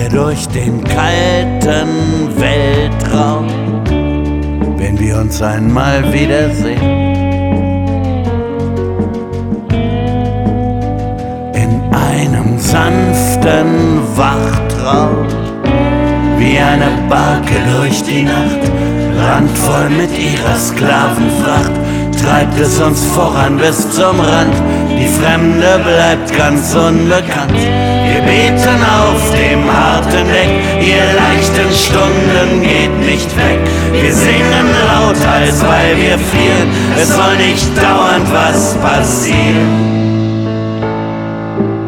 wir durch den kalten Weltraum, wenn wir uns einmal wiedersehen. In einem sanften Wachtraum, wie eine Barke durch die Nacht, randvoll mit ihrer Sklavenfracht, treibt es uns voran bis zum Rand. Die Fremde bleibt ganz unbekannt. Wir beten auf dem harten Deck, ihr leichten Stunden geht nicht weg. Wir singen laut, als weil wir frieren, es soll nicht dauernd was passieren.